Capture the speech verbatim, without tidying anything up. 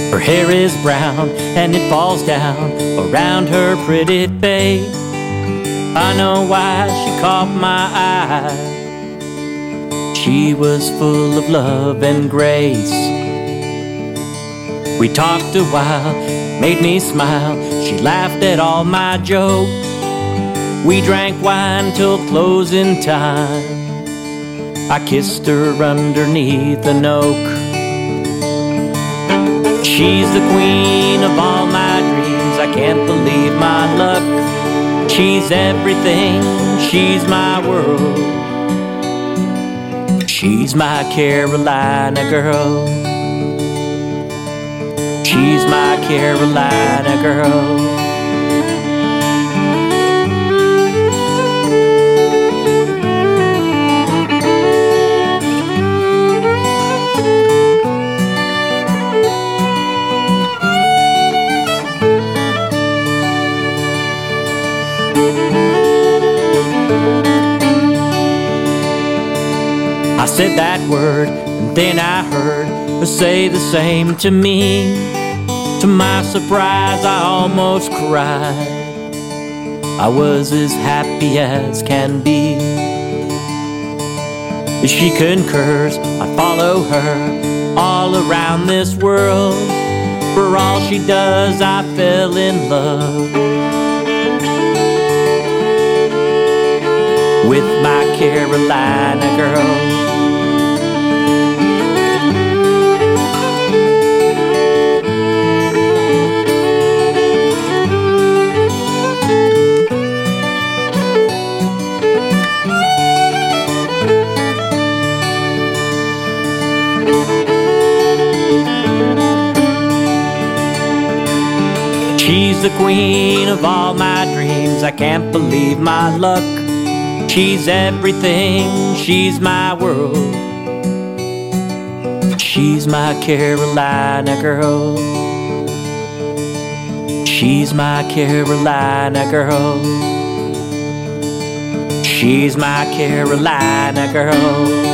Her hair is brown and it falls down around her pretty face. I know why she caught my eye. She was full of love and grace. We talked a while, made me smile. She laughed at all my jokes. We drank wine till closing time. I kissed her underneath an oak. She's the queen of all my dreams. I can't believe my luck. She's everything, she's my world. She's my Carolina girl. She's my Carolina girl. I said that word, and then I heard her say the same to me. To my surprise, I almost cried. I was as happy as can be. If she concurs, I'd follow her all around this world. For all she does, I fell in love with my Carolina girl. She's the queen of all my dreams. I can't believe my luck. She's everything, she's my world. She's my Carolina girl. She's my Carolina girl. She's my Carolina girl.